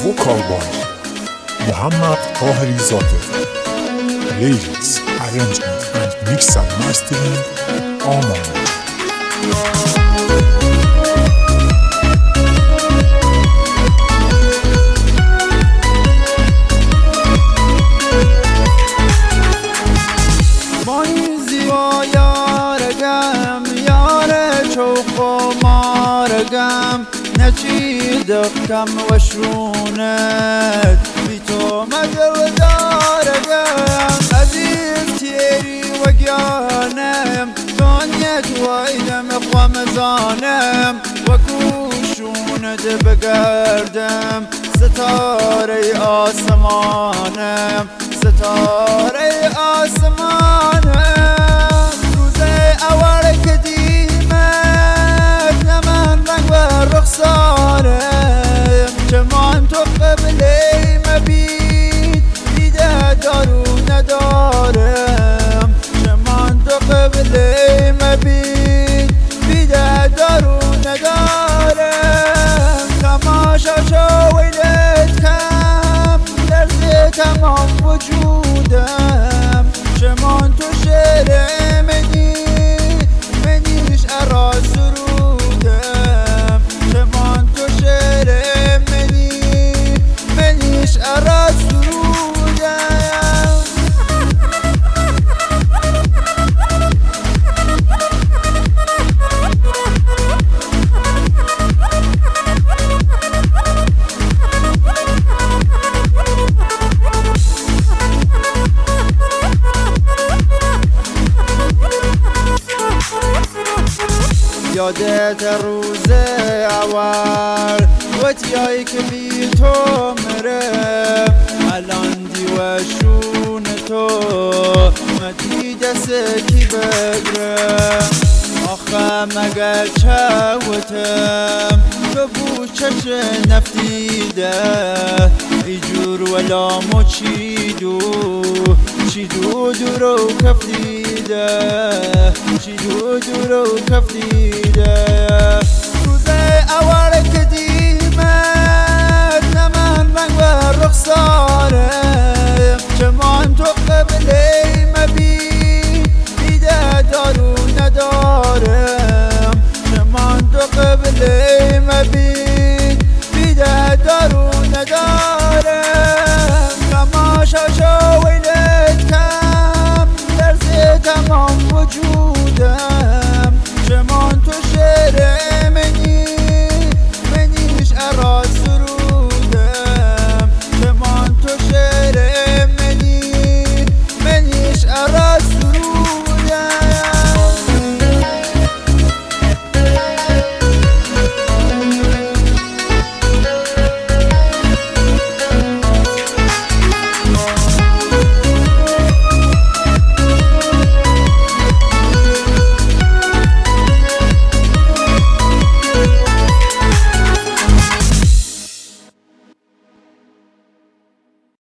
vocal by Muhammad Tahiri Zakir. Lyrics, arrangement and mix and mastering Aman. دقم و شونت بی تو مگر دارگم عزیز تیری و گیانم دانیت و ایدم خمزانم و کوشونت بگردم ستاره آسمانم ستاره آسمانم روز اول که دیمت نمن رنگ و رخسارم چمان تو قبله مبید دیده دارو ندارم چمان تو قبله مبید دیده دارو ندارم تماشا شو ویلت کم لرز تمام وجودم چمان تو شعر منیش ارا سرودم چمان تو شعر منیش ارا سرودم یادت روز اول وتیایی که بی تو مرم الان دیوشون تو مدی دست کی بگرم آخه مگر چوتم ببو چش نفتیده ایجور ولامو چیدو دورو کفیده چی دورو کفیده روز اول